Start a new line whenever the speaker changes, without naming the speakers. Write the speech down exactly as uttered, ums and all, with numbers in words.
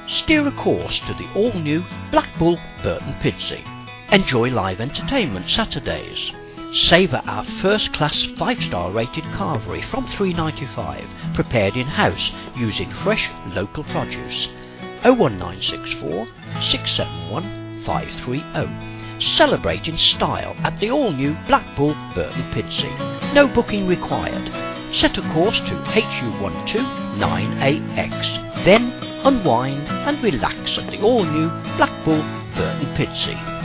Steer a course to the all-new Black Bull Burton Pitsea. Enjoy live entertainment Saturdays. Savour our first-class five-star rated carvery from three pounds ninety-five, prepared in-house using fresh local produce. oh one nine six four, six seven one, five three oh. Celebrate in style at the all-new Black Bull Burton Pitsea. No booking required. Set a course to H U one two nine A X. Then unwind and relax at the all-new Black Bull Burton Pitsea.